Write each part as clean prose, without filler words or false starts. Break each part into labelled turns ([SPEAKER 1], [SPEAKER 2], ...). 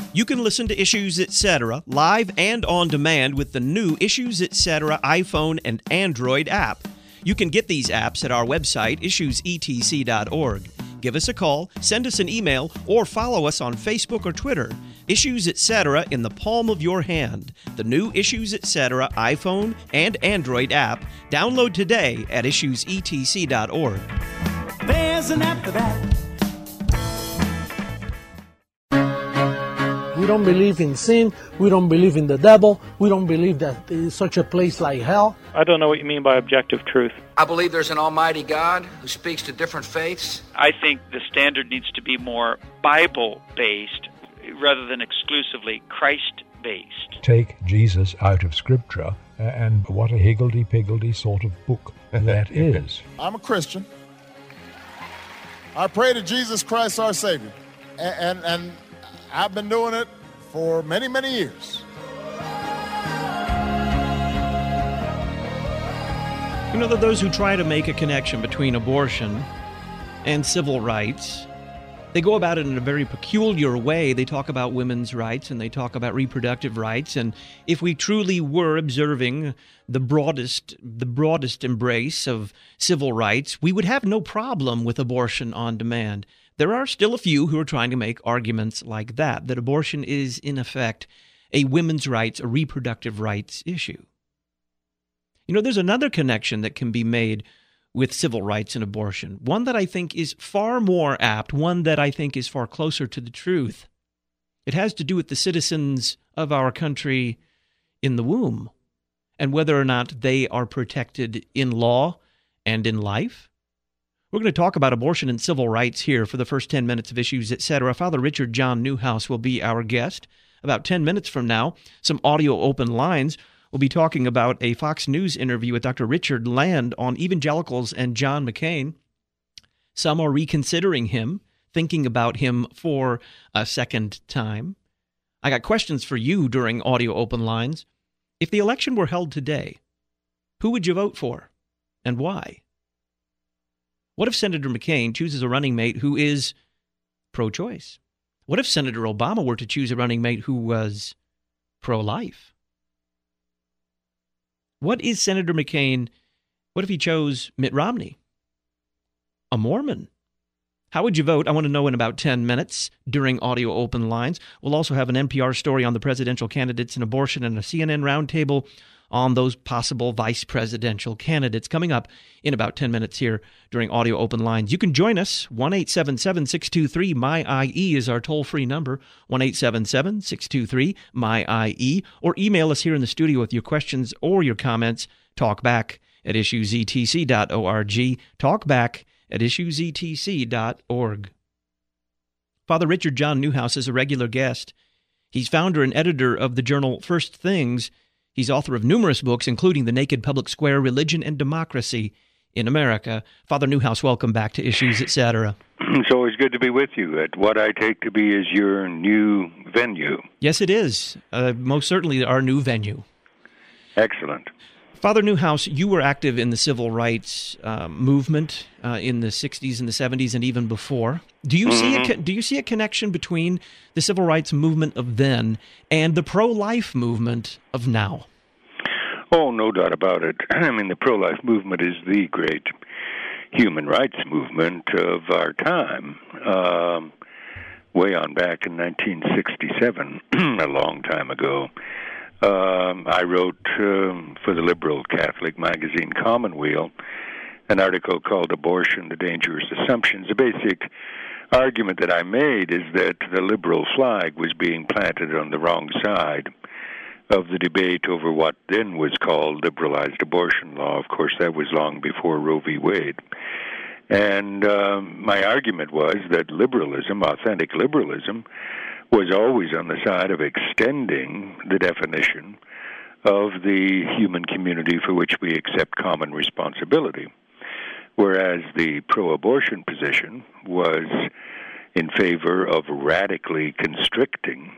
[SPEAKER 1] You can listen to Issues Etc. live and on demand with the new Issues Etc. iPhone and Android app. You can get these apps at our website, issuesetc.org. Give us a call, send us an email, or follow us on Facebook or Twitter. Issues Etc. in the palm of your hand. The new Issues Etc. iPhone and Android app. Download today at issuesetc.org.
[SPEAKER 2] There's an app for that.
[SPEAKER 3] We don't believe in sin. We don't believe in the devil. We don't believe that there is such a place like hell.
[SPEAKER 4] I don't know what you mean by objective truth.
[SPEAKER 5] I believe there's an almighty God who speaks to different faiths.
[SPEAKER 6] I think the standard needs to be more Bible-based rather than exclusively Christ-based.
[SPEAKER 7] Take Jesus out of Scripture, and what a higgledy-piggledy sort of book that is.
[SPEAKER 8] I'm a Christian. I pray to Jesus Christ our Savior. And I've been doing it for many, many years.
[SPEAKER 1] You know that those who try to make a connection between abortion and civil rights, they go about it in a very peculiar way. They talk about women's rights and they talk about reproductive rights. And if we truly were observing the broadest embrace of civil rights, we would have no problem with abortion on demand. There are still a few who are trying to make arguments like that abortion is, in effect, a women's rights, a reproductive rights issue. You know, there's another connection that can be made with civil rights and abortion, one that I think is far more apt, one that I think is far closer to the truth. It has to do with the citizens of our country in the womb and whether or not they are protected in law and in life. We're going to talk about abortion and civil rights here for the first 10 minutes of Issues Etc. Father Richard John Newhouse will be our guest. About 10 minutes from now, some audio open lines. We'll be talking about a Fox News interview with Dr. Richard Land on evangelicals and John McCain. Some are reconsidering him, thinking about him for a second time. I got questions for you during audio open lines. If the election were held today, who would you vote for and why? What if Senator McCain chooses a running mate who is pro-choice? What if Senator Obama were to choose a running mate who was pro-life? What is Senator McCain? What if he chose Mitt Romney, a Mormon? How would you vote? I want to know in about 10 minutes during audio open lines. We'll also have an NPR story on the presidential candidates in abortion and a CNN roundtable on those possible vice presidential candidates coming up in about 10 minutes here during audio open lines. You can join us. 1-877-623-MY-IE is our toll-free number, 1-877-623-MY-IE, or email us here in the studio with your questions or your comments, talkback@issuesetc.org, talkback@issuesetc.org. Father Richard John Newhouse is a regular guest. He's founder and editor of the journal First Things. He's author of numerous books, including The Naked Public Square, Religion and Democracy in America. Father Newhouse, welcome back to Issues Etc.
[SPEAKER 9] It's always good to be with you at what I take to be is your new venue.
[SPEAKER 1] Yes, it is. Most certainly our new venue.
[SPEAKER 9] Excellent.
[SPEAKER 1] Father Newhouse, you were active in the civil rights movement in the 60s and the 70s and even before. Do you see a connection between the civil rights movement of then and the pro-life movement of now?
[SPEAKER 9] Oh, no doubt about it. I mean, the pro-life movement is the great human rights movement of our time. Way on back in 1967, a long time ago. I wrote for the liberal Catholic magazine Commonweal an article called Abortion, the Dangerous Assumptions. The basic argument that I made is that the liberal flag was being planted on the wrong side of the debate over what then was called liberalized abortion law. Of course, that was long before Roe v. Wade. And my argument was that liberalism, authentic liberalism, was always on the side of extending the definition of the human community for which we accept common responsibility, whereas the pro-abortion position was in favor of radically constricting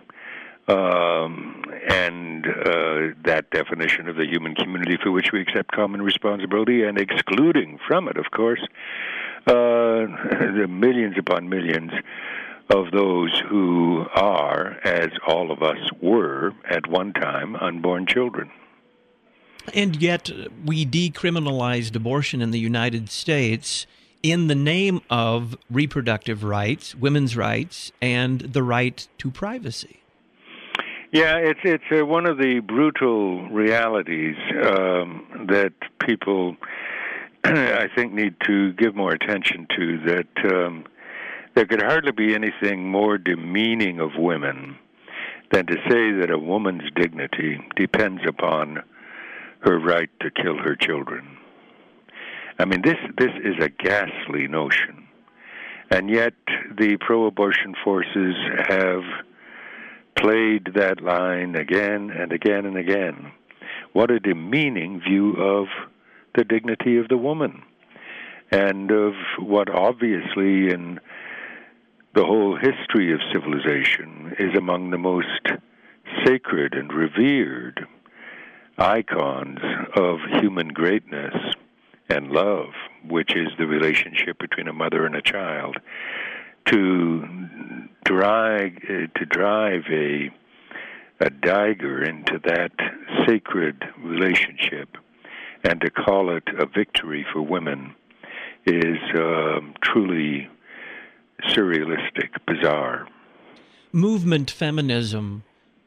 [SPEAKER 9] that definition of the human community for which we accept common responsibility and excluding from it, of course, the millions upon millions of those who are, as all of us were at one time, unborn children.
[SPEAKER 1] And yet we decriminalized abortion in the United States in the name of reproductive rights, women's rights, and the right to privacy.
[SPEAKER 9] Yeah, it's one of the brutal realities that people, I think, need to give more attention to, that there could hardly be anything more demeaning of women than to say that a woman's dignity depends upon her right to kill her children. I mean, this is a ghastly notion. And yet the pro-abortion forces have played that line again and again and again. What a demeaning view of the dignity of the woman, and of what obviously in the whole history of civilization is among the most sacred and revered icons of human greatness and love, which is the relationship between a mother and a child. To drive a dagger into that sacred relationship and to call it a victory for women is truly surrealistic, bizarre.
[SPEAKER 1] Movement feminism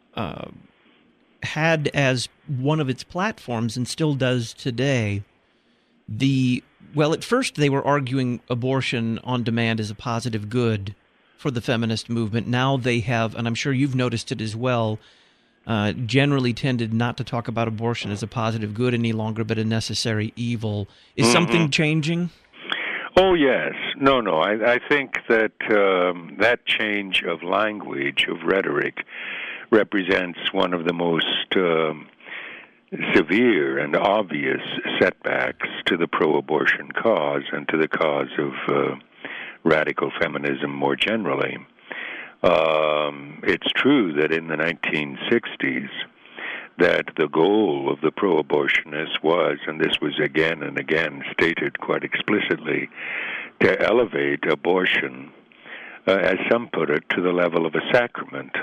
[SPEAKER 1] had as one of its platforms, and still does today, at first they were arguing abortion on demand as a positive good for the feminist movement. Now they have, and I'm sure you've noticed it as well, generally tended not to talk about abortion as a positive good any longer, but a necessary evil. Is something changing?
[SPEAKER 9] Oh, yes. No. I think that that change of language, of rhetoric, represents one of the most severe and obvious setbacks to the pro-abortion cause and to the cause of radical feminism more generally. It's true that in the 1960s that the goal of the pro-abortionists was, and this was again and again stated quite explicitly, to elevate abortion, as some put it, to the level of a sacrament,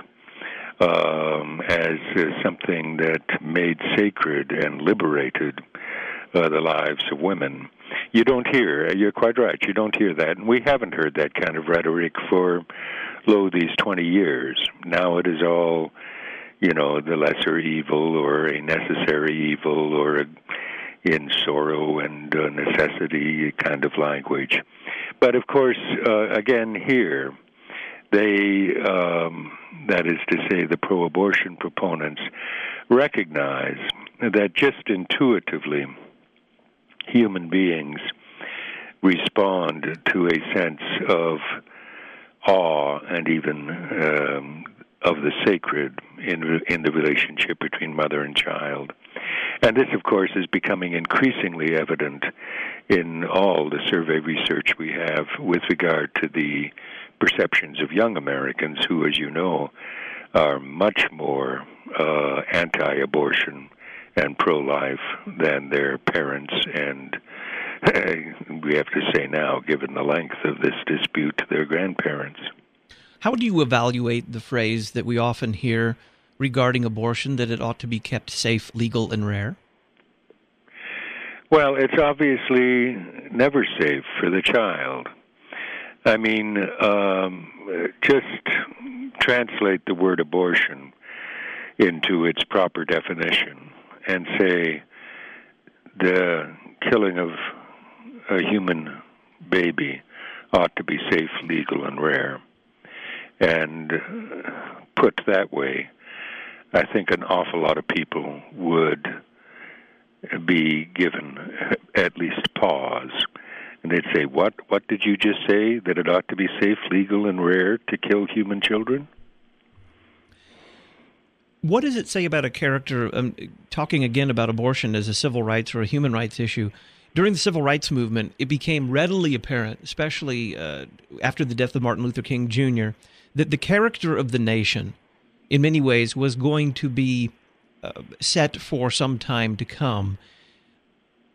[SPEAKER 9] as something that made sacred and liberated the lives of women. You don't hear, you're quite right, you don't hear that, and we haven't heard that kind of rhetoric for, these 20 years. Now it is all, the lesser evil or a necessary evil or in sorrow and necessity kind of language. But of course, again here, they, that is to say the pro-abortion proponents, recognize that just intuitively human beings respond to a sense of awe and even of the sacred in the relationship between mother and child. And this, of course, is becoming increasingly evident in all the survey research we have with regard to the perceptions of young Americans who, as you know, are much more anti-abortion and pro-life than their parents and, we have to say now, given the length of this dispute, their grandparents.
[SPEAKER 1] How do you evaluate the phrase that we often hear regarding abortion, that it ought to be kept safe, legal, and rare?
[SPEAKER 9] Well, it's obviously never safe for the child. I mean, just translate the word abortion into its proper definition and say the killing of a human baby ought to be safe, legal, and rare. And put that way, I think an awful lot of people would be given at least pause. And they'd say, what did you just say? That it ought to be safe, legal, and rare to kill human children?
[SPEAKER 1] What does it say about a character, talking again about abortion as a civil rights or a human rights issue? During the civil rights movement, it became readily apparent, especially after the death of Martin Luther King Jr., that the character of the nation, in many ways, was going to be set for some time to come.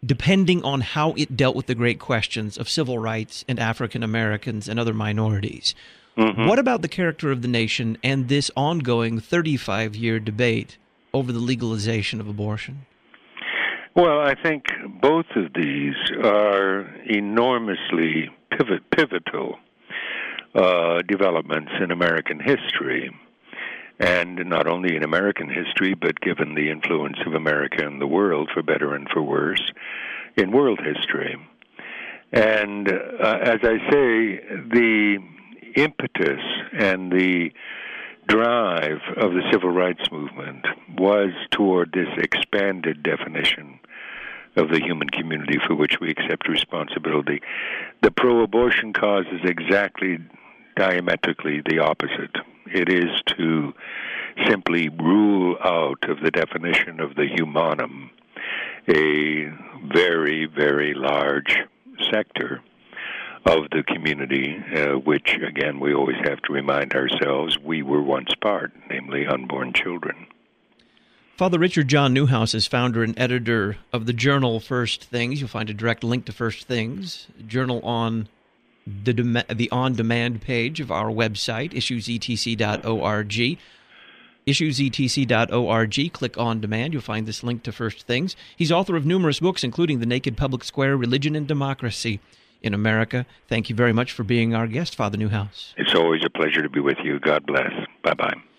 [SPEAKER 1] depending on how it dealt with the great questions of civil rights and African Americans and other minorities. Mm-hmm. What about the character of the nation and this ongoing 35-year debate over the legalization of abortion?
[SPEAKER 9] Well, I think both of these are enormously pivotal developments in American history, and not only in American history, but given the influence of America in the world, for better and for worse, in world history. And as I say, the impetus and the drive of the civil rights movement was toward this expanded definition of the human community for which we accept responsibility. The pro-abortion cause is exactly diametrically the opposite. It is to simply rule out of the definition of the humanum a very, very large sector of the community, which, again, we always have to remind ourselves we were once part, namely unborn children.
[SPEAKER 1] Father Richard John Newhouse is founder and editor of the journal First Things. You'll find a direct link to First Things, journal on the on-demand page of our website, issuesetc.org. Issuesetc.org, click on demand. You'll find this link to First Things. He's author of numerous books, including The Naked Public Square, Religion and Democracy in America. Thank you very much for being our guest, Father Newhouse.
[SPEAKER 9] It's always a pleasure to be with you. God bless. Bye-bye.